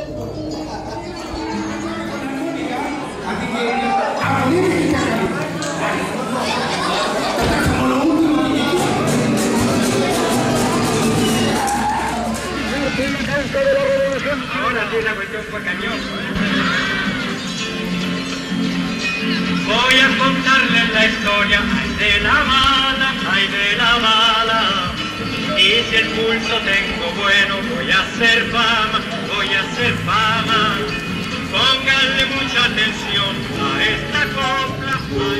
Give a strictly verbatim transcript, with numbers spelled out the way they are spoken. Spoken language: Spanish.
Ahora sí la cuestión fue cañón. Voy a contarles la historia, ay de la mala, ay de la mala. Y si el pulso tengo bueno, voy a hacer fama, voy a hacer fama. Pónganle mucha atención a esta copla.